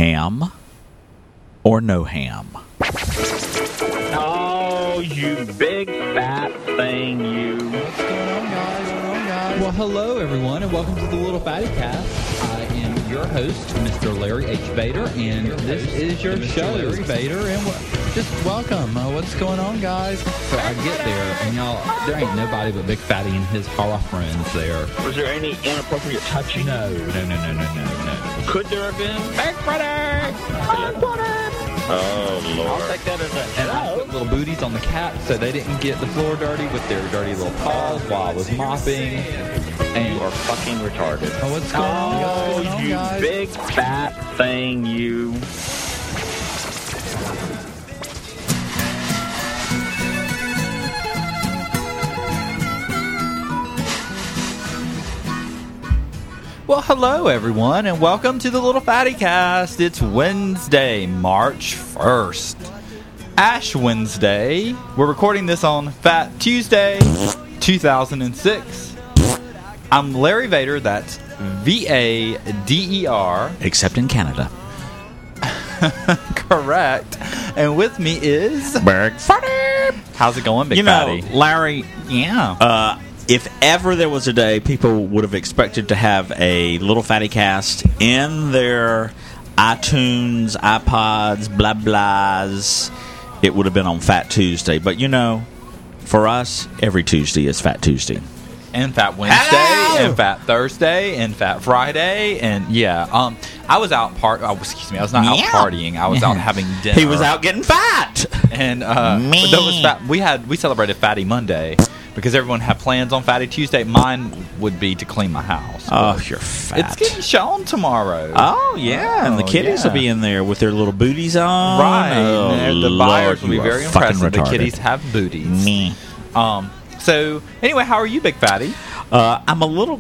Ham or no ham? Oh, you big fat thing, you. What's going on, guys? Well, hello, everyone, and welcome to the Little Fatty Cast. I am your host, Mr. Larry H. Vader, and this is your show, Larry Vader, and just welcome. What's going on, guys? So I get there, and y'all, there ain't nobody but Big Fatty and his horror friends there. Was there any inappropriate touching? No. Could there have been? Big Fatty! Big Fatty! Oh, Lord. I'll take that as and I put little booties on the cat so they didn't get the floor dirty with their dirty little paws while I was mopping. And You are fucking retarded. Oh, what's going on? What's going on, you guys? big fat thing, you. Well, hello, everyone, and welcome to the Little Fatty Cast. It's Wednesday, March 1st. Ash Wednesday. We're recording this on Fat Tuesday, 2006. I'm Larry Vader, that's V-A-D-E-R. Except in Canada. Correct. And with me is... Big Fatty! How's it going, Big You Fatty? know, Larry, Yeah. if ever there was a day people would have expected to have a Little Fatty Cast in their iTunes, iPods, blah blahs, it would have been on Fat Tuesday. But you know, for us, every Tuesday is Fat Tuesday. And Fat Wednesday, Hello! and Fat Thursday, and Fat Friday, and yeah. I was out I was not out Yeah. partying. I was out having dinner. He was out getting fat. and Me. that was fat. We celebrated Fatty Monday because everyone had plans on Fatty Tuesday. Mine would be to clean my house. Oh, you're fat. It's getting shown tomorrow. Oh, yeah, and the Oh, kitties yeah. will be in there with their little booties on. Right. Oh, And the Lord, buyers will be you are very fucking impressed that the retarded. kitties have booties. Me. So anyway, how are you, Big Fatty? I'm a little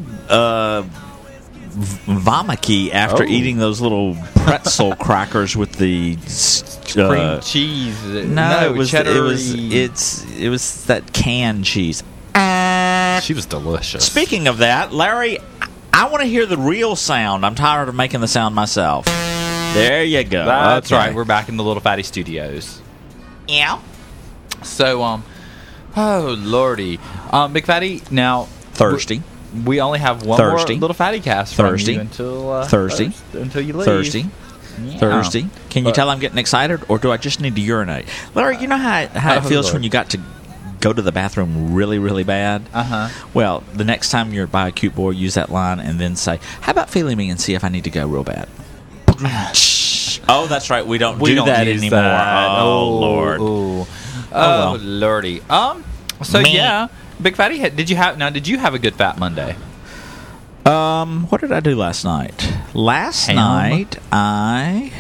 vomicky after Oh. eating those little pretzel crackers with the Cream cheese. No, it was cheddar. it was that canned cheese. She was delicious. Speaking of that, Larry, I want to hear the real sound. I'm tired of making the sound myself. There you go. That's Okay. right. We're back in the Little Fatty Studios. Yeah. So, oh lordy, Big Fatty. Now Thursday. we only have one Thursday. more Little Fatty Cast from Thursday. you until Thursday. until you leave. Thursday. Yeah. Thursday. Can you But- tell I'm getting excited, or do I just need to urinate? Larry, you know how it Oh, feels Lord. when you got to go to the bathroom really, really bad? Uh-huh. Well, the next time you're by a cute boy, use that line and then say, how about feeling me and see if I need to go real bad? Oh, that's right. We don't do that use anymore. that. Oh, Lord. Oh, well. lordy. So Me. yeah, Big Fatty. Did you have a good Fat Monday? What did I do last night? Last Ham? night, I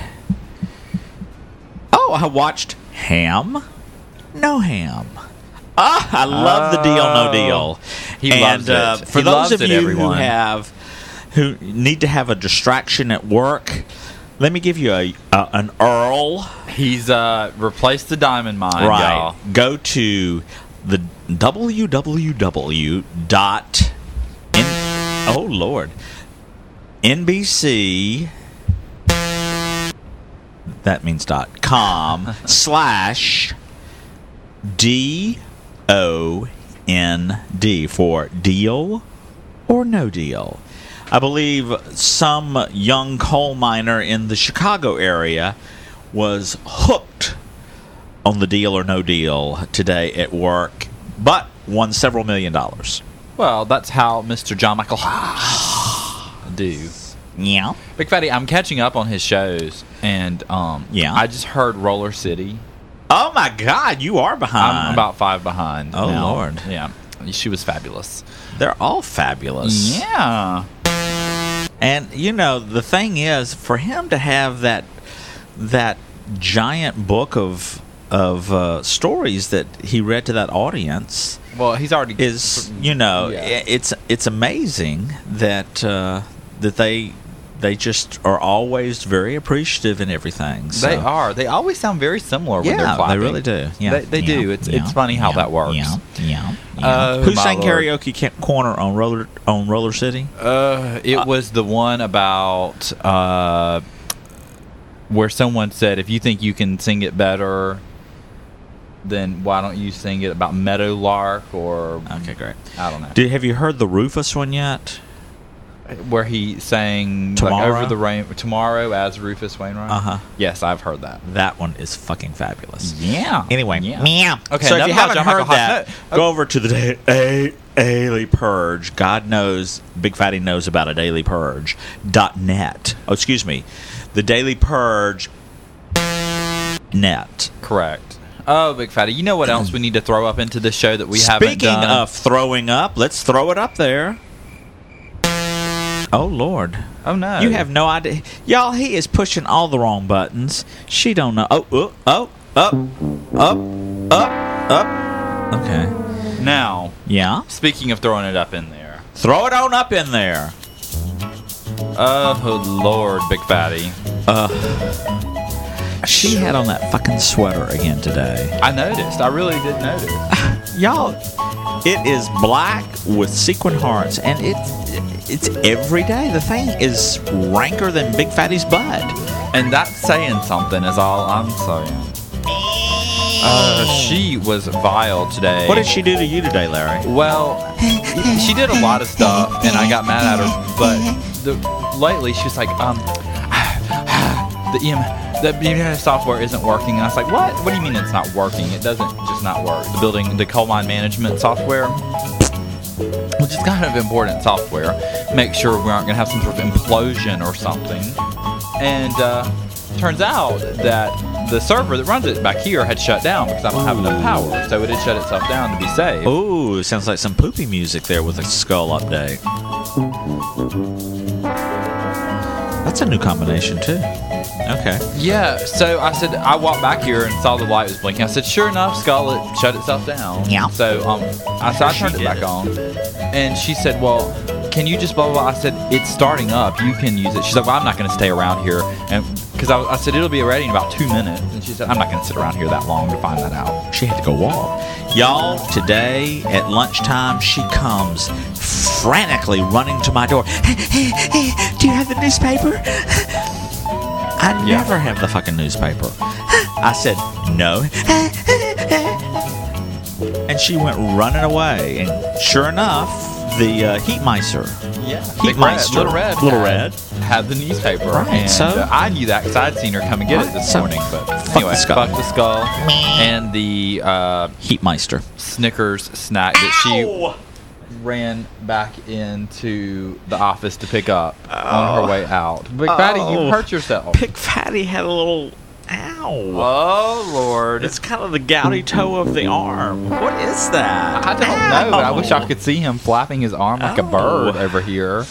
watched Ham, No Ham. I love the Deal No Deal. He loves it. For He those loves of it, you everyone. who need to have a distraction at work, let me give you an Earl. He's replaced the diamond mine, Right. y'all. Go to the oh Lord, NBC. That means .com /DOND for Deal or No Deal. I believe some young coal miner in the Chicago area was hooked on the Deal or No Deal today at work, but won several $1 million. Well, that's how Mr. John Michael do. Yeah. Big Fatty, I'm catching up on his shows, and Yeah. I just heard Roller City. Oh my God, you are behind. I'm about 5 behind. Oh, now. Lord. Yeah, she was fabulous. They're all fabulous. Yeah. And you know, the thing is, for him to have that giant book of stories that he read to that audience Well, he's already is, you know, Yeah. it's amazing that that they just are always very appreciative and everything. So. They are. They always sound very similar when they're Yeah, clapping. they really do. Yeah, They do. It's funny how that works. Yeah. Oh, Who my sang Lord. Karaoke Corner on Roller City? It was the one about where someone said, if you think you can sing it better, then why don't you sing it about Meadowlark or... Okay, great. I don't know. Have you heard the Rufus one yet? Where he sang Tomorrow? Over the Rain tomorrow as Rufus Wainwright? Uh-huh. Yes, I've heard that. That one is fucking fabulous. Yeah. Anyway, Yeah. meow. Okay, So if you enough haven't about John heard Michael that, Hyatt. go over to the Daily Purge. God knows, Big Fatty knows about a Daily Purge. .net. Oh, excuse me. The Daily Purge net. Correct. Oh, Big Fatty, you know what else we need to throw up into this show that we haven't Speaking done? of throwing up, let's throw it up there. Oh, Lord. Oh, no. You have no idea. Y'all, he is pushing all the wrong buttons. She don't know. Oh, up. Okay. Now, Yeah? speaking of throwing it up in there. Throw it on up in there. Oh, Lord, Big Fatty. She had on that fucking sweater again today. I noticed. I really did notice. Y'all, it is black with sequin hearts, and it's every day. The thing is ranker than Big Fatty's butt. And that's saying something is all I'm saying. She was vile today. What did she do to you today, Larry? Well, she did a lot of stuff, and I got mad at her. But lately, she was like, the EMS software isn't working. And I was like, what? What do you mean it's not working? It doesn't just not work. The coal mine management software, which is kind of important software, make sure we aren't going to have some sort of implosion or something. And turns out that the server that runs it back here had shut down because I don't have enough power. So it had shut itself down to be safe. Ooh, sounds like some poopy music there with a skull update. That's a new combination, too. Okay. Yeah, so I said, I walked back here and saw the light was blinking. I said, sure enough, Scarlett shut itself down. Yeah. So I turned it back on. And she said, well, can you just blah, blah, blah. I said, it's starting up. You can use it. She's like, well, I'm not going to stay around here. And because I said, it'll be ready in about 2 minutes. And she said, I'm not going to sit around here that long to find that out. She had to go walk. Y'all, today at lunchtime, she comes frantically running to my door. Do you have the newspaper? I never have the fucking newspaper. I said, no. And she went running away. And sure enough, the Heatmeister. Yeah. Heatmeister. Little Red. Had the newspaper. Right, and so? I knew that because I'd seen her come and get it this morning. But anyway, fuck the skull. And the Heatmeister. Snickers snack that she ran back into the office to pick up on her way out. Big Fatty, you hurt yourself. Big Fatty had a little... Ow. Oh, Lord. It's kind of the gouty toe of the arm. What is that? I don't know, but I wish I could see him flapping his arm like a bird over here.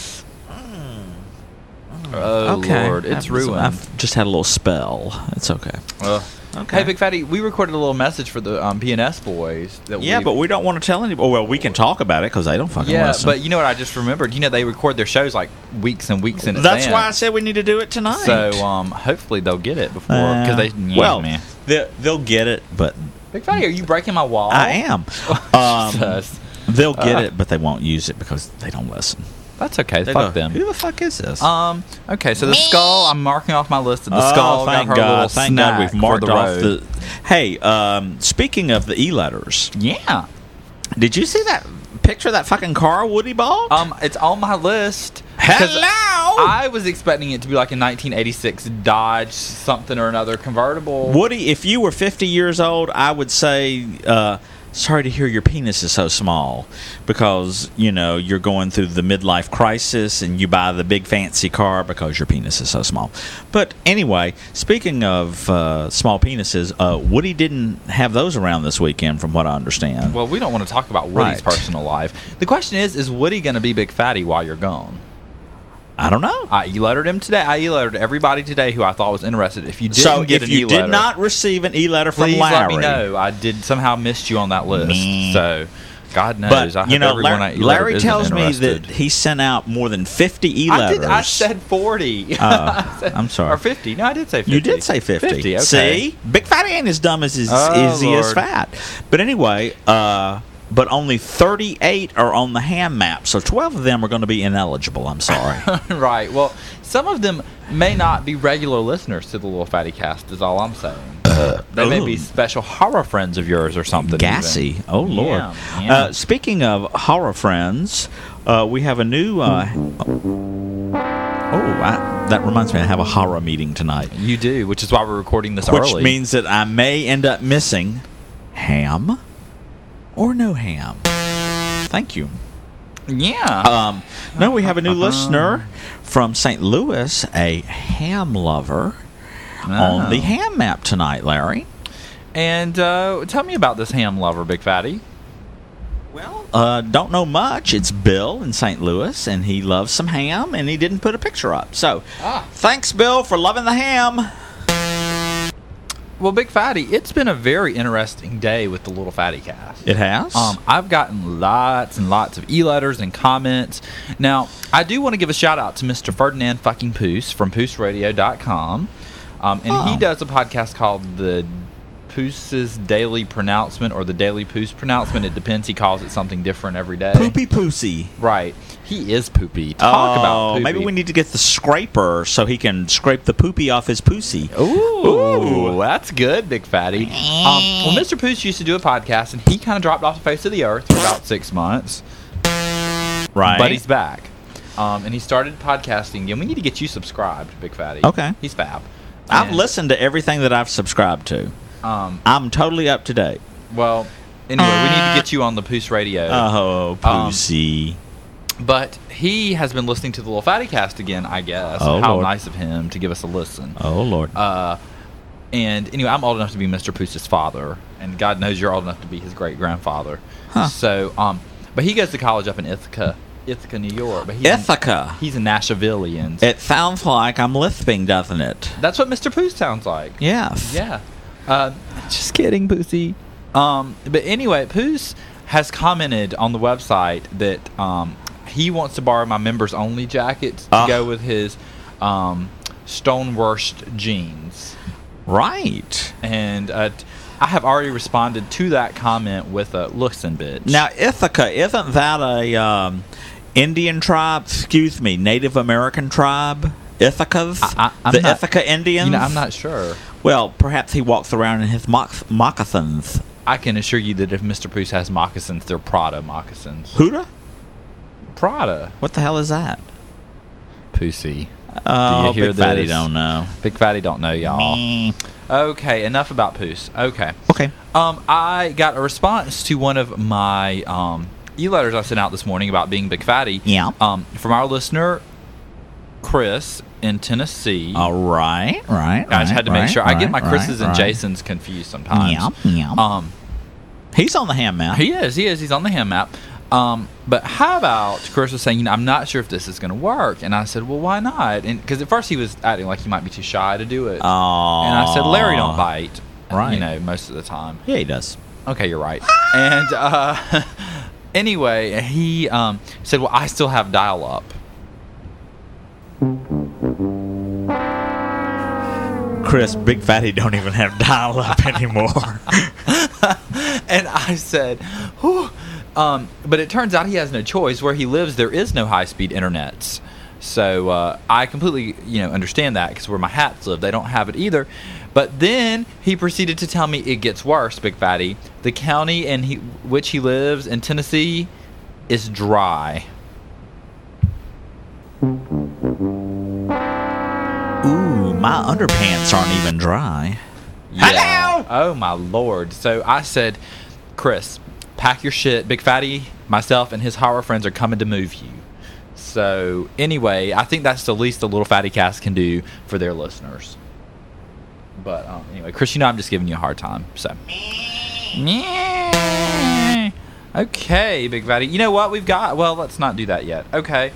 Oh, Okay. Lord. It's ruined. I've just had a little spell. It's okay. Okay. Hey, Big Fatty, we recorded a little message for the PNS boys. But we don't want to tell anybody. Well, we can talk about it because they don't fucking Yeah, listen. but you know what I just remembered? You know, they record their shows like weeks and weeks in That's advance. why I said we need to do it tonight. So, hopefully they'll get it before. Because man. They'll get it, but... Big Fatty, are you breaking my wall? I am. Jesus. They'll get it, but they won't use it because they don't listen. That's okay. They Fuck go, them. Who the fuck is this? Okay, so the skull, I'm marking off my list of the skull. Thank got her little God. Thank God we've snack marked for the off road. the... Hey, speaking of the e-letters, Yeah. did you see that picture of that fucking car Woody bought? It's on my list. because Hello! I was expecting it to be like a 1986 Dodge something or another convertible. Woody, if you were 50 years old, I would say, sorry to hear your penis is so small because, you know, you're going through the midlife crisis and you buy the big fancy car because your penis is so small. But anyway, speaking of small penises, Woody didn't have those around this weekend from what I understand. Well, we don't want to talk about Woody's Right. personal life. The question is Woody going to be Big Fatty while you're gone? I don't know. I e-lettered him today. I e-lettered everybody today who I thought was interested. If you didn't So get if an you e-letter, did not receive an e-letter from please Larry, let me know. I did somehow missed you on that list. Meh. So, God knows. but I hope you know, everyone I e-lettered Larry isn't tells me interested. that he sent out more than 50 e-letters. I said 40. I'm sorry. Or 50. No, I did say 50. You did say 50. 50, okay. See? Big Fatty ain't as dumb as he Oh, is Lord. fat. But anyway, but only 38 are on the ham map. So 12 of them are going to be ineligible. I'm sorry. Right. Well, some of them may not be regular listeners to the Little Fatty Cast, is all I'm saying. They may be special horror friends of yours or something. Gassy. Even. Oh, Lord. Yeah. Speaking of horror friends, we have a new... that reminds me, I have a horror meeting tonight. You do, which is why we're recording this Which early. means that I may end up missing ham or no ham. Thank you. Yeah. No, we have a new listener from St. Louis, a ham lover, on the ham map tonight, Larry. And tell me about this ham lover, Big Fatty. Well, don't know much. It's Bill in St. Louis, and he loves some ham, and he didn't put a picture up. So, thanks, Bill, for loving the ham. Well, Big Fatty, it's been a very interesting day with the Little Fatty Cast. It has? I've gotten lots and lots of e-letters and comments. Now, I do want to give a shout-out to Mr. Ferdinand fucking Poos from PoosRadio.com. And he does a podcast called the Poos's Daily Pronouncement or the Daily Poos Pronouncement. It depends. He calls it something different every day. Poopy Poosy. Right. He is poopy. Talk about poopy. Maybe we need to get the scraper so he can scrape the poopy off his pussy. Ooh, that's good, Big Fatty. Well, Mr. Poos used to do a podcast, and he kind of dropped off the face of the earth for about 6 months. Right. But he's back. And he started podcasting again. We need to get you subscribed, Big Fatty. Okay. He's fab. I've listened to everything that I've subscribed to. I'm totally up to date. Well, anyway, we need to get you on the Poos Radio. Oh, Poosy. But he has been listening to the Little Fatty Cast again, I guess. Oh, How Lord. nice of him to give us a listen. Oh, Lord. And anyway, I'm old enough to be Mr. Poos's father, and God knows you're old enough to be his great-grandfather. Huh. So, but he goes to college up in Ithaca, New York. But Ithaca. He's a Nashvilleian. It sounds like I'm lisping, doesn't it? That's what Mr. Poos sounds like. Yes. Yeah. Just kidding, Poosy. But anyway, Poos has commented on the website that he wants to borrow my members only jacket to go with his Stonewurst jeans. Right. And I have already responded to that comment with a listen, bitch. Now, Ithaca, isn't that a Indian tribe? Excuse me, Native American tribe? Ithacas? I'm the not- Ithaca Indians? You know, I'm not sure. Well, perhaps he walks around in his moccasins. I can assure you that if Mr. Poos has moccasins, they're Prada moccasins. Huda? Prada. What the hell is that? Poosy. Oh, Do you hear Big Fatty this? don't know. Big Fatty don't know, y'all. Meh. Okay, enough about Poos. Okay. Okay. I got a response to one of my e-letters I sent out this morning about being Big Fatty. Yeah. From our listener, Chris in Tennessee. All right. I just had to make sure. I get my Chris's and Jasons confused sometimes. Yeah. He's on the ham map. He is. He's on the ham map. But how about Chris was saying, you know, I'm not sure if this is going to work, and I said, well, why not? And because at first he was acting like he might be too shy to do it, and I said, Larry don't bite, right? You know, most of the time. Yeah, he does. Okay, you're right. And anyway, he said, well, I still have dial-up. Chris, Big Fatty don't even have dial-up anymore. And I said, whew. But it turns out he has no choice. Where he lives, there is no high-speed internets. So I completely, understand that, because where my hats live, they don't have it either. But then he proceeded to tell me it gets worse, Big Fatty. The county in which he lives in Tennessee is dry. Ooh, my underpants aren't even dry. Yeah. Oh, my Lord. So I said, Chris, pack your shit. Big Fatty, myself, and his horror friends are coming to move you. So anyway, I think that's the least the Little Fatty Cast can do for their listeners. But anyway, Chris, I'm just giving you a hard time. So, okay, Big Fatty. You know what we've got? Well, let's not do that yet. Okay.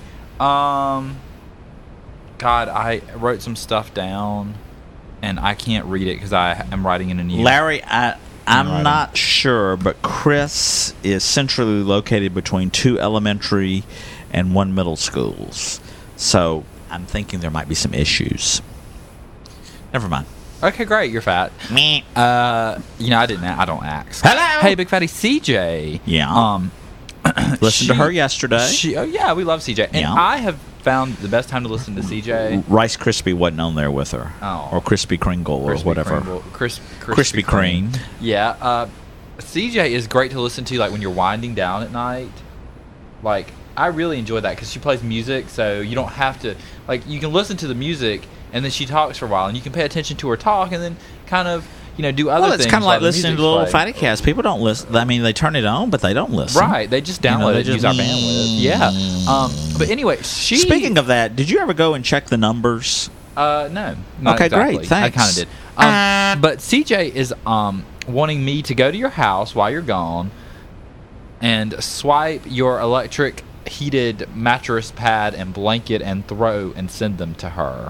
God, I wrote some stuff down, and I can't read it because I am writing in a new. Larry, I'm not sure, but Chris is centrally located between 2 elementary and 1 middle schools. So I'm thinking there might be some issues. Never mind. Okay, great. You're fat. Meh. I don't ask. Hello. Hey, Big Fatty CJ. Yeah. Listened to her yesterday. We love CJ. And Yeah. I have found the best time to listen to CJ. Rice Krispie wasn't on there with her. Oh. Or Krispy Kringle or whatever. Krispy Kreme. Yeah. CJ is great to listen to, like, when you're winding down at night. Like, I really enjoy that because she plays music, so you don't have to, like, you can listen to the music and then she talks for a while, and you can pay attention to her talk and then kind of, do other things. Well, it's kind of like while the listening to music's the little playing. Fatty Cast. People don't listen. I mean, they turn it on, but they don't listen. Right. They just download they it and use our bandwidth. Yeah. But anyway, Speaking of that, did you ever go and check the numbers? No. Not Okay, exactly. great, thanks. I kind of did. But CJ is wanting me to go to your house while you're gone and swipe your electric heated mattress pad and blanket and throw and send them to her.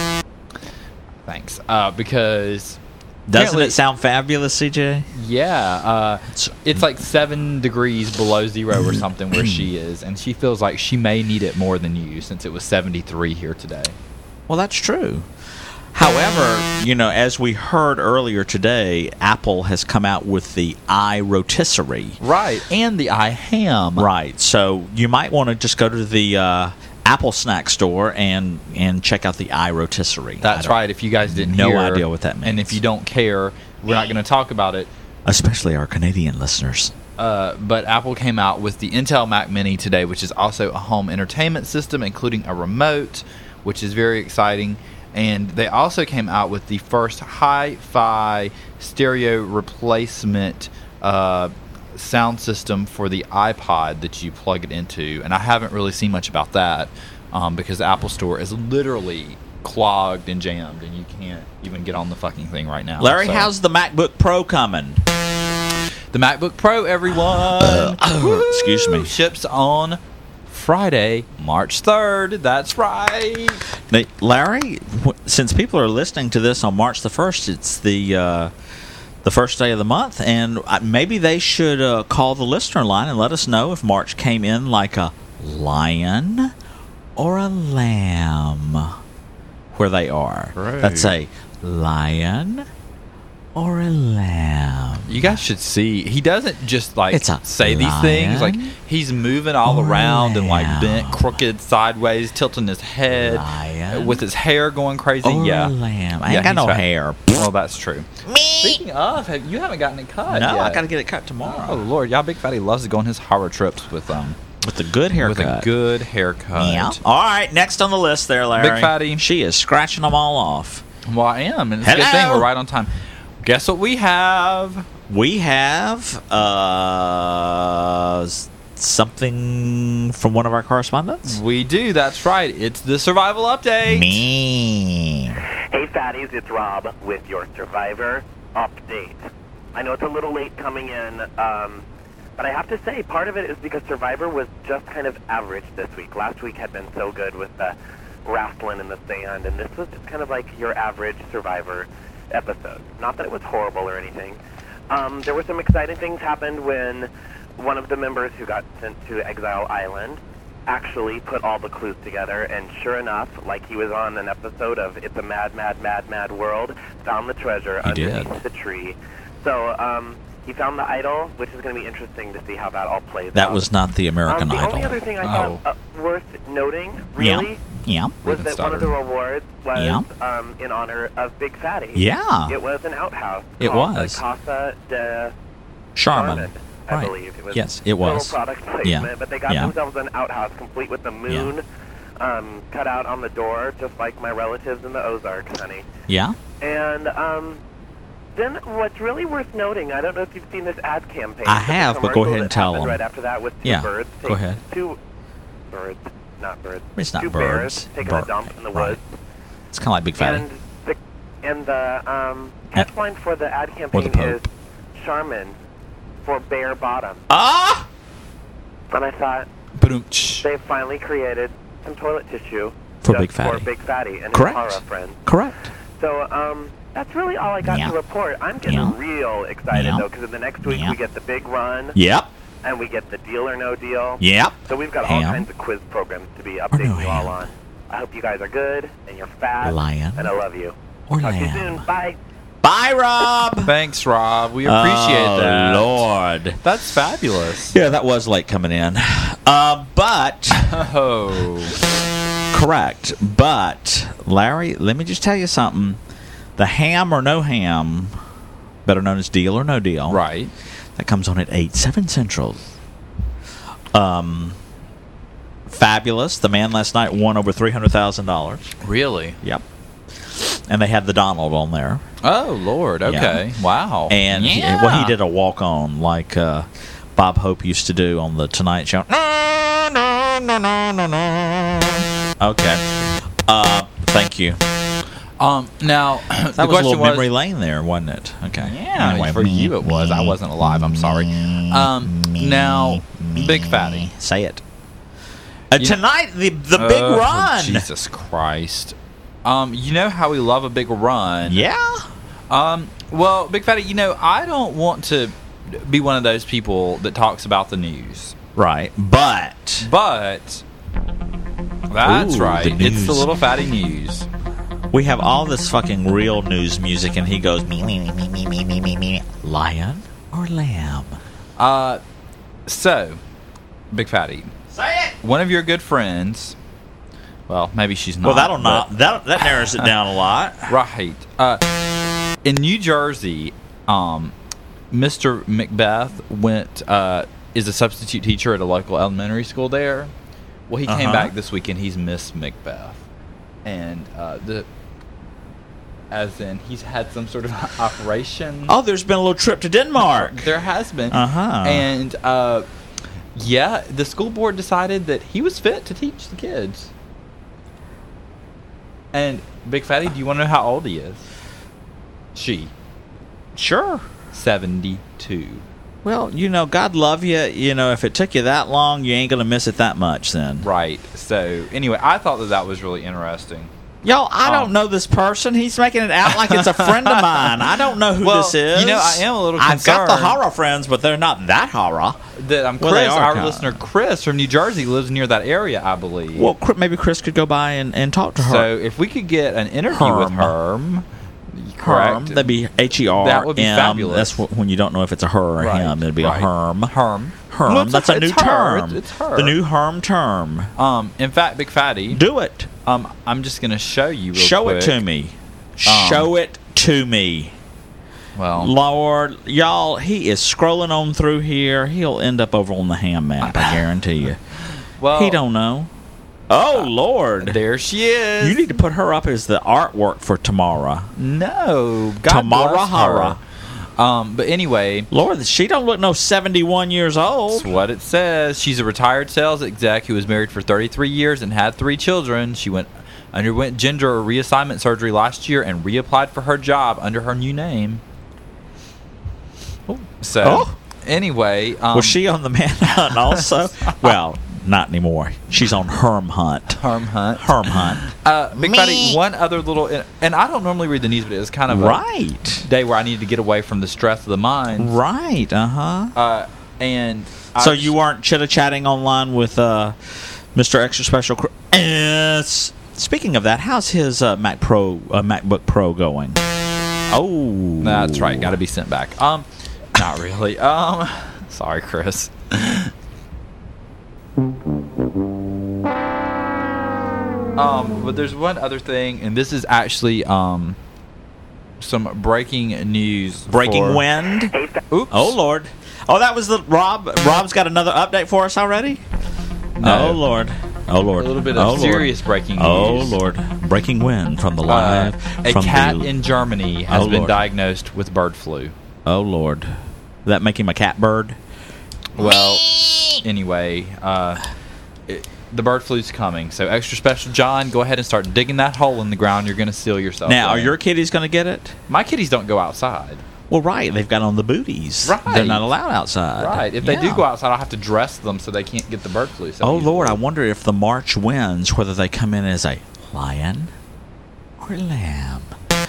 Thanks. Because... Doesn't apparently- it sound fabulous, CJ? Yeah, it's like 7 degrees below zero or something where she is, and she feels like she may need it more than you since it was 73 here today. Well, that's true. However, as we heard earlier today, Apple has come out with the iRotisserie. Right, and the iHam. Right, so you might want to just go to the Apple snack store and check out the iRotisserie. That's right. If you guys didn't no hear, idea what that means. and if you don't care, we're not going to talk about it. Especially our Canadian listeners. But Apple came out with the Intel Mac Mini today, which is also a home entertainment system, including a remote, which is very exciting. And they also came out with the first hi-fi stereo replacement sound system for the iPod that you plug it into. And I haven't really seen much about that because the Apple Store is literally clogged and jammed, and you can't even get on the fucking thing right now. Larry, So- how's the MacBook Pro coming? The MacBook Pro, everyone. Excuse me. Ships on Friday, March 3rd. That's right. Now, Larry, since people are listening to this on March the 1st, it's the first day of the month, and maybe they should call the listener line and let us know if March came in like a lion or a lamb where they are. Right. Let's say lion or a lamb. You guys should see. He doesn't just like It's a say these things. Like lion he's moving all or around and like lamb. bent, crooked, sideways, tilting his head Lion with his hair going crazy. or Yeah. a lamb. I Yeah, ain't got he's no fat. hair. Well, that's true. Me. Speaking of, you haven't gotten it cut. No, yet. I got to get it cut tomorrow. Oh Lord, y'all, Big Fatty loves to go on his horror trips with With a good haircut. with a good haircut. Yeah. All right, next on the list there, Larry. Big Fatty. She is scratching them all off. Well, I am, and it's a good Hello. thing we're right on time. Guess what we have? We have something from one of our correspondents. We do. That's right. It's the survival update. Me. Hey fatties, it's Rob with your Survivor update. I know it's a little late coming in, but I have to say part of it is because Survivor was just kind of average this week. Last week had been so good with the wrestling in the sand, and this was just kind of like your average Survivor episode. Not that it was horrible or anything. There were some exciting things happened when one of the members who got sent to Exile Island actually put all the clues together, and sure enough, like he was on an episode of It's a Mad, Mad, Mad, Mad World, found the treasure He underneath did. the tree. So he found the idol, which is going to be interesting to see how that all plays out. That was not the American the Idol. only other thing I Oh. thought worth noting, really, Yeah. was that one of the rewards was Yeah. in honor of Big Fatty. Yeah. It was an outhouse. It called was. the Casa de Charmin. I Right. believe. It was Yes, it was. total product placement, Yeah. but they got Yeah. themselves an outhouse complete with the moon cut out on the door, just like my relatives in the Ozarks, honey. Yeah. And then what's really worth noting, I don't know if you've seen this ad campaign. I but the have, but go commercial ahead and that tell happened them. Right after that with two Yeah, birds. go ahead. Two birds, not birds. It's not two birds. bears taking a dump in the Right. woods. It's kind of like Big Fatty. And the catchline for the ad campaign Pope. is Charmin for bare bottom. Ah! And I thought Ba-dum-tsh. they finally created some toilet tissue For just Big Fatty. for Big Fatty and Correct. his horror friends. Correct. So that's really all I got Yeah. to report. I'm getting Yeah. real excited Yeah. though, because in the next week Yeah. we get the big run Yep. and we get the Deal or No Deal. Yep. So we've got all Ham. kinds of quiz programs to be no updating you all ham. on. I hope you guys are good and you're fat. Lion. And I love you. or Talk to you lamb? soon. Bye. Bye, Rob. Thanks, Rob. We appreciate that. Lord. That's fabulous. Yeah, that was late coming in. But Oh. correct. But Larry, let me just tell you something. The ham or no ham, better known as Deal or No Deal. Right. That comes on at 8/7 Central. Fabulous. The man last night won over $300,000. Really? Yep. And they had the Donald on there. Oh, Lord. Okay. Wow. And he did a walk on like Bob Hope used to do on the Tonight Show. Okay. Thank you. Now, That the was a question little was... memory lane there, wasn't it? Okay. Yeah, Anyway, for you it was. I wasn't alive. I'm sorry. Now, Big Fatty. Say it. Tonight, the big run. Jesus Christ. You know how we love a big run. Yeah. Well, Big Fatty, I don't want to be one of those people that talks about the news. Right. But That's Ooh, right. the It's the news. Little Fatty News. we have all this fucking real news music, and he goes, me, me, me, me, me, me, me, me. Lion or lamb? So, Big Fatty. Say it. One of your good friends. Well, maybe she's not. Well, that'll but- not. That narrows it down a lot. Right. In New Jersey, Mr. Macbeth went is a substitute teacher at a local elementary school there. Well, he came back this week and he's Miss Macbeth, and as in he's had some sort of operation. Oh, there's been a little trip to Denmark. There has been. Uh-huh. And yeah, the school board decided that he was fit to teach the kids. And Big Fatty, do you want to know how old he is? She. Sure. 72. Well, God love you. If it took you that long, you ain't going to miss it that much then. Right. So, anyway, I thought that was really interesting. Y'all, I don't know this person. He's making it out like it's a friend of mine. I don't know who this is. I am a little I've got the concerned. horror friends, but they're not that horror. That Well, they Chris, are our kinda. listener Chris from New Jersey, lives near that area, I believe. Well, maybe Chris could go by and talk to her. So, if we could get an interview with Herm. correct? That'd be Herm. That would be fabulous. That's when you don't know if it's a her or a Right, him. It'd be right. a herm. Herm. Herm. Well, That's a new it's her. term. It's her. The new herm term. In fact, Big Fatty, Do it. I'm just going to show you real Show quick. it to me. Show it to me. Well, Lord, y'all, he is scrolling on through here. He'll end up over on the ham map, I guarantee you. well, He don't know. Oh, Lord. There she is. You need to put her up as the artwork for tomorrow. No, God Tamara bless Hara. her. But anyway, Lord, she don't look no 71 years old. that's what it says. She's a retired sales exec who was married for 33 years and had 3 children. She underwent gender reassignment surgery last year and reapplied for her job under her new name. So, anyway, Was she on the Manhunt also? Well, not anymore. She's on Herm Hunt. Herm Hunt. Herm Hunt. Big Fatty, one other little, and I don't normally read the news, but it was kind of Right. a day where I needed to get away from the stress of the mind. Right. Uh-huh. And So you weren't chitter-chatting online with Mr. Extra Special? Speaking of that, how's his MacBook Pro going? Oh, That's right. Got to be sent back. Not really. Sorry, Chris. But there's one other thing, and this is actually some breaking news. Breaking wind. Oops. Oh Lord. Oh, that was the Rob. Rob's got another update for us already. No. Oh Lord. Oh Lord. A little bit Oh, of Lord. serious breaking news. Oh Lord. Breaking wind from the live. A from cat the, in Germany has Oh, been Lord. diagnosed with bird flu. Oh Lord. Does that make him a cat bird? Well, anyway, the bird flu's coming. So, Extra Special John, go ahead and start digging that hole in the ground. You're going to seal yourself. Now, are in. your kitties going to get it? My kitties don't go outside. Well, right. They've got on the booties. Right. They're not allowed outside. Right. If they do Yeah. go outside, I'll have to dress them so they can't get the bird flu. So Oh easily. Lord, I wonder if the March winds, whether they come in as a lion or lamb.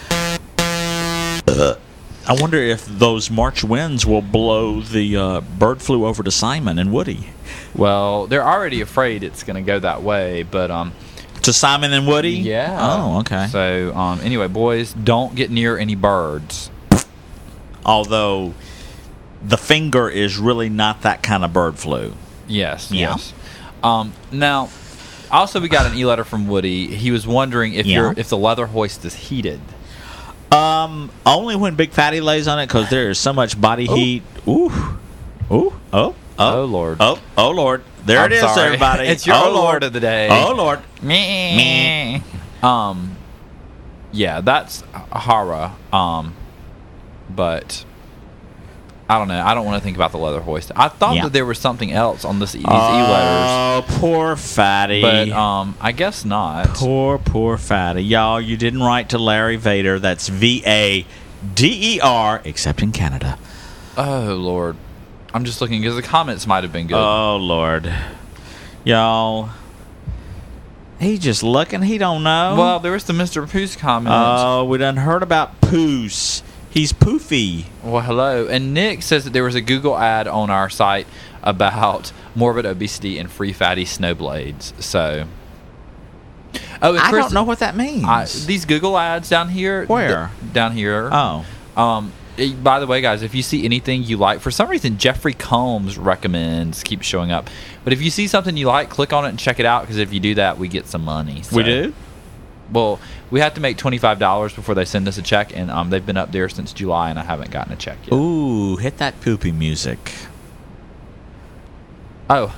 I wonder if those March winds will blow the bird flu over to Simon and Woody. Well, they're already afraid it's going to go that way, but To Simon and Woody? Yeah. Oh, okay. So, anyway, boys, don't get near any birds. Although the finger is really not that kind of bird flu. Yes. Yeah. Yes. Now, also we got an e-letter from Woody. He was wondering if if the leather hoist is heated. Only when Big Fatty lays on it, because there is so much body heat. Ooh. Ooh. Oh. Oh, Lord. Oh Lord. There I'm it is, sorry. everybody. It's your oh Lord of the day. Oh Lord. Meh. Yeah, that's horror. But I don't know. I don't want to think about the leather hoist. I thought that there was something else on these e-letters. Oh, poor Fatty. But I guess not. Poor Fatty. Y'all, you didn't write to Larry Vader. That's Vader, except in Canada. Oh, Lord. I'm just looking because the comments might have been good. Oh, Lord. Y'all, he just looking. He don't know. Well, there was the Mr. Poos comment. Oh, we done heard about Poos. He's poofy. Well, hello. And Nick says that there was a Google ad on our site about morbid obesity and free fatty snowblades. So, I don't know what that means. These Google ads down here. Where? Down here. Oh. By the way, guys, if you see anything you like, for some reason Jeffrey Combs recommends keeps showing up. But if you see something you like, click on it and check it out, because if you do that, we get some money. So. We do? Well, we have to make $25 before they send us a check, and they've been up there since July, and I haven't gotten a check yet. Ooh, hit that poopy music. Oh.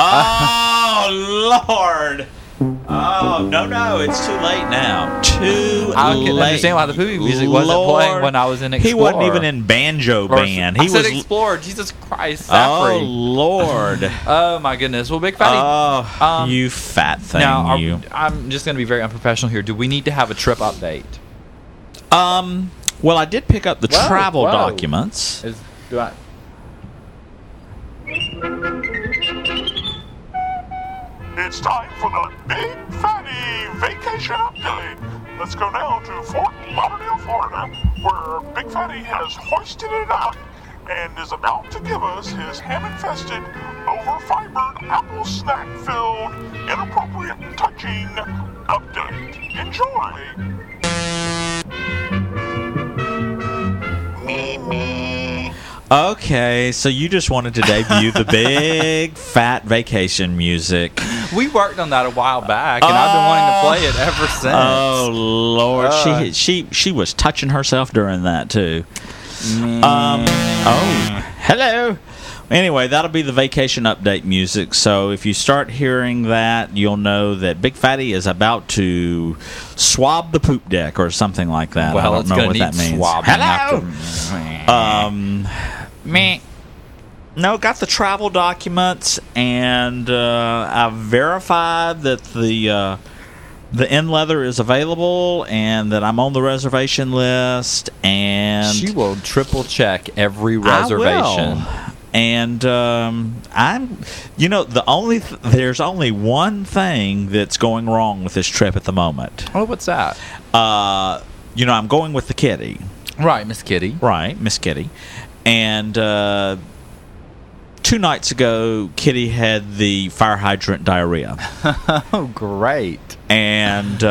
Oh, Lord. Oh, no, it's too late now. I couldn't understand why the poopy music wasn't playing when I was in Explorer. He wasn't even in banjo band. I said Explorer. Jesus Christ. Safari. Oh, Lord. Oh, my goodness. Well, Big Fatty. Oh, you fat thing, now, you. I'm just going to be very unprofessional here. Do we need to have a trip update? Well, I did pick up the travel documents. It's time for the Big Fatty Vacation Update. Let's go now to Fort Lauderdale, Florida, where Big Fatty has hoisted it up and is about to give us his ham-infested, over-fibered, apple snack-filled, inappropriate touching update. Enjoy! Okay, so you just wanted to debut the big fat vacation music. We worked on that a while back, and I've been wanting to play it ever since. Oh, Lord. She was touching herself during that, too. Hello. Anyway, that'll be the vacation update music. So if you start hearing that, you'll know that Big Fatty is about to swab the poop deck or something like that. Well, I don't know what that means. Hello. No, got the travel documents, and I've verified that the in leather is available and that I'm on the reservation list. And she will triple check every reservation. And there's only one thing that's going wrong with this trip at the moment. Oh, what's that? I'm going with the kitty. Right, Miss Kitty. Right, Miss Kitty. And 2 nights ago, Kitty had the fire hydrant diarrhea. Oh, great. And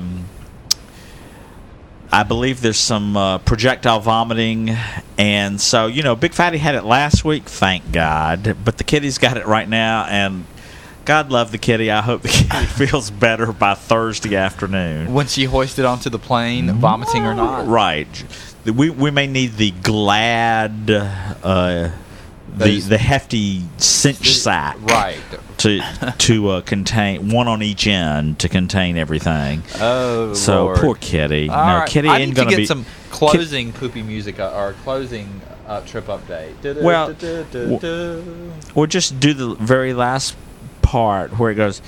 I believe there's some projectile vomiting. And so, Big Fatty had it last week, thank God. But the kitty's got it right now. And God love the kitty. I hope the kitty feels better by Thursday afternoon. When she hoisted onto the plane, vomiting or not? Right. We may need the Glad, the hefty cinch sack, right, to contain one on each end to contain everything. Oh, so Lord. Poor Kitty. All no, right. Kitty I ain't need gonna to get be some closing poopy music or closing trip update. Well, we'll just do the very last part where it goes.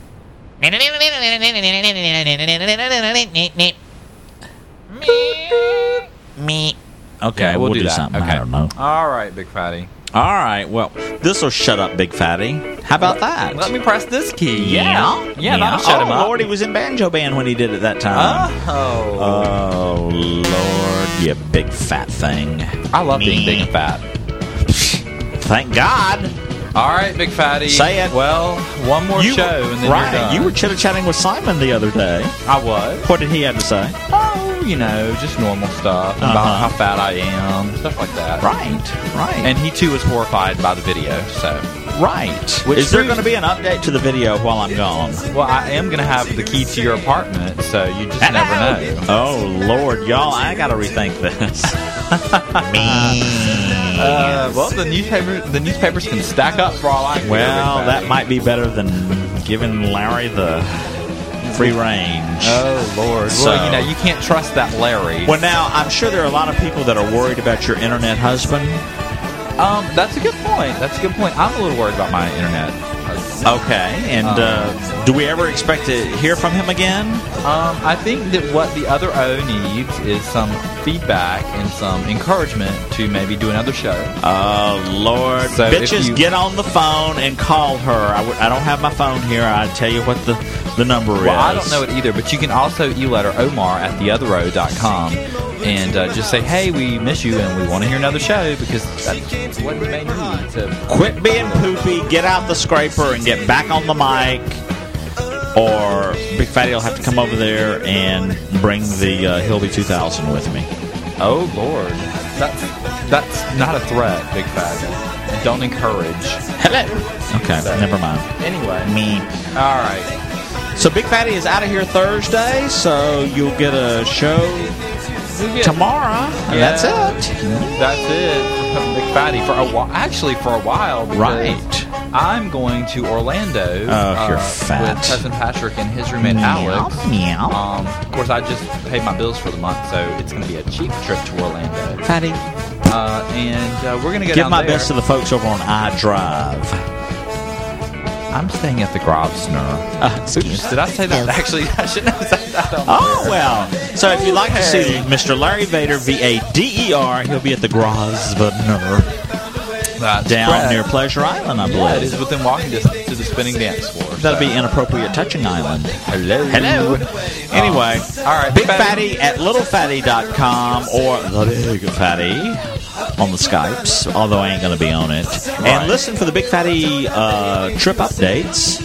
Me. Okay, we'll do that. Something. Okay. I don't know. All right, Big Fatty. All right. Well, this will shut up Big Fatty. How about that? Let me press this key. Yeah. That'll shut him up. Lord, he was in banjo band when he did it that time. Oh, Lord, you big fat thing. I love being big and fat. Thank God. All right, Big Fatty. Say it. Well, one more show and then right. you're done. You were chitter-chatting with Simon the other day. I was. What did he have to say? Oh, just normal stuff about how fat I am, stuff like that. Right. And he too was horrified by the video. So. Right. Which Is there proves- going to be an update to the video while I'm gone? Well, I am going to have the key to your apartment, so you just never know. Oh, Lord, y'all, I got to rethink this. Well, the newspapers can stack up for all I care. Well, Big that Fatty. might be better than giving Larry the free range. Oh, Lord. So- Well, you can't trust that Larry. Well, now, I'm sure there are a lot of people that are worried about your internet husband. That's a good point. I'm a little worried about my internet. Okay, and do we ever expect to hear from him again? I think that what the other O needs is some feedback and some encouragement to maybe do another show. Oh, Lord. So if Bitches, you- get on the phone and call her. I don't have my phone here. I'll tell you what the number is. Well, I don't know it either, but you can also e-letter Omar@theothero.com and just say, hey, we miss you and we want to hear another show, because that's what he may need to... Quit being poopy, get out the scraper, and get back on the mic. Or Big Fatty will have to come over there and bring the Hilby 2000 with me. Oh, Lord. That's not a threat, Big Fatty. Don't encourage. Hello. Okay, never mind. Anyway. Me. All right. So Big Fatty is out of here Thursday, so you'll get a show tomorrow. And Yeah. that's it. That's it for Big Fatty for a while. Actually, for a while. Because Right. I'm going to Orlando. Oh, you're fat. With cousin Patrick and his roommate Alex. Meow. Of course, I just paid my bills for the month, so it's going to be a cheap trip to Orlando. Fatty. And we're going to go Give down my there. best to the folks over on iDrive. I'm staying at the Grosvenor. Excuse Did I say that? Actually, I shouldn't have said that on Oh, there. well. So if you'd like to see Okay. Mr. Larry Vader, Vader, he'll be at the Grosvenor That's down correct. near Pleasure Island, I Yeah, it believe. is within walking distance to the spinning dance floor. That'll be Inappropriate Touching Island. Hello. Anyway, all right, Big Fatty at littlefatty.com or the Big Fatty on the Skypes, although I ain't going to be on it. Right. And listen for the Big Fatty trip updates.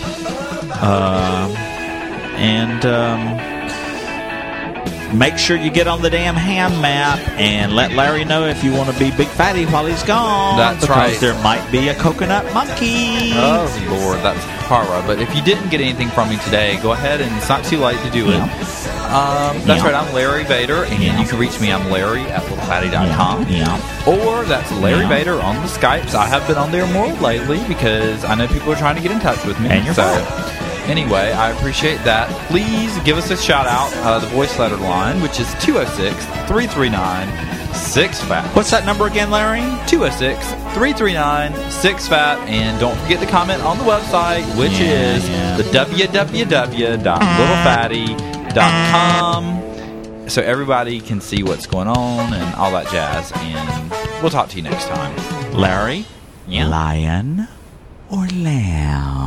Make sure you get on the damn ham map and let Larry know if you want to be Big Fatty while he's gone. That's because right. there might be a coconut monkey. Oh, Lord, that's horror. But if you didn't get anything from me today, go ahead, and it's not too late to do it. That's Yeah. right, I'm Larry Vader, and you can reach me. I'm Larry at littlefatty.com. Yeah. Or that's Larry Yeah. Vader on the Skypes. I have been on there more lately because I know people are trying to get in touch with me. And you're fine. Anyway, I appreciate that. Please give us a shout out, the voice letter line, which is 206-339-6FAT. What's that number again, Larry? 206-339-6FAT. And don't forget to comment on the website, which is the www.littlefatty.com, so everybody can see what's going on and all that jazz. And we'll talk to you next time. Larry? Lion or lamb?